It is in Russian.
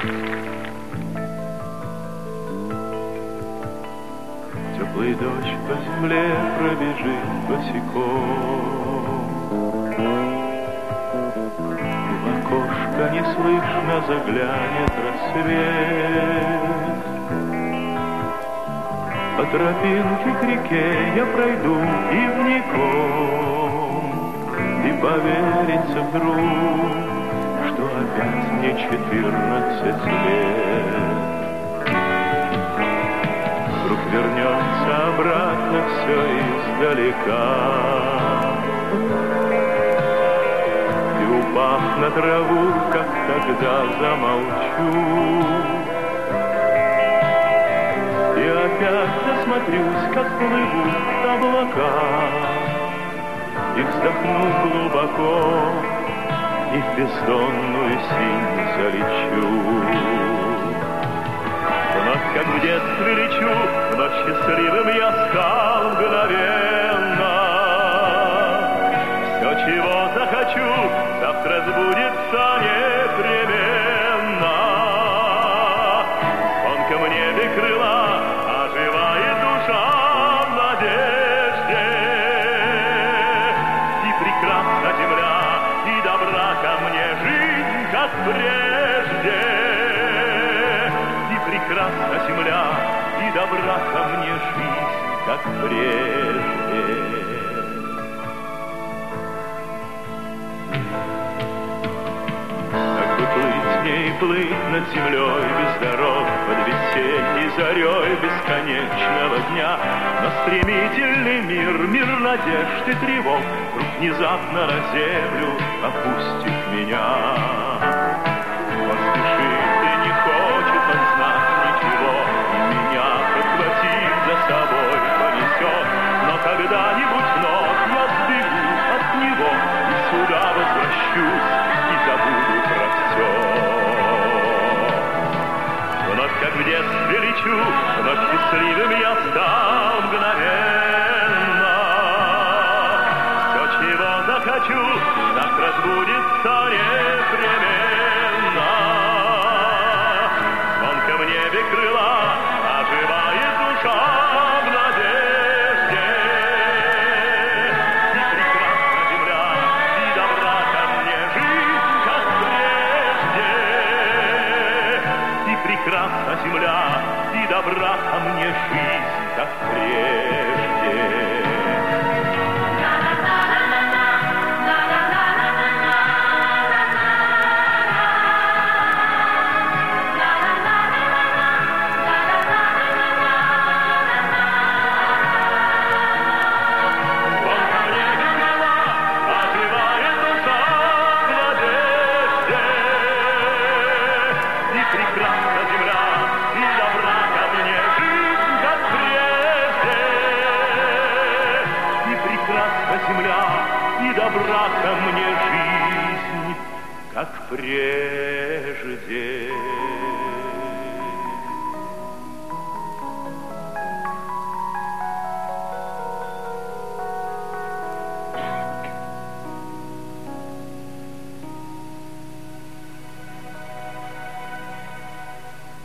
Теплый дождь по земле пробежит босиком, и в окошко неслышно заглянет рассвет. По тропинке к реке я пройду ивником, и поверится вдруг, что опять мне 14 лет. Вдруг вернется обратно все издалека, и, упав на траву, как тогда, замолчу, и опять засмотрюсь, как плывут облака, и вздохну глубоко, и в бездонную синь залечу. Вновь, как в детстве, лечу, вновь счастливым я стал мгновенно. Все, чего захочу, завтра сбудется непременно. Звонко в небе крыла оживает душа в надежде. И прекрасна земля, и добра ко мне жизнь, как прежде. Прекрасна земля, и добра ко мне жизнь, как прежде. Как бы плыть с ней, плыть над землей без дорог, под весенней зарей бесконечного дня. Но стремительный мир, мир надежд и тревог, вдруг внезапно на землю опустит меня. Он спешит и не хочет он знать ничего, и меня, подхватив за собой, понесет. Но когда-нибудь вновь я сбегу от него, и сюда возвращусь, и забуду про все. Вновь, как в детстве, лечу, вновь счастливым я стал мгновенно. Все, чего захочу, завтра сбудется непременно. Звонко в небе крыла оживает душа в надежде. И прекрасна земля, и добра ко мне жизнь, как прежде. И прекрасна земля, и добра ко мне жизнь, как прежде. Земля, и добра ко мне жизнь, как прежде.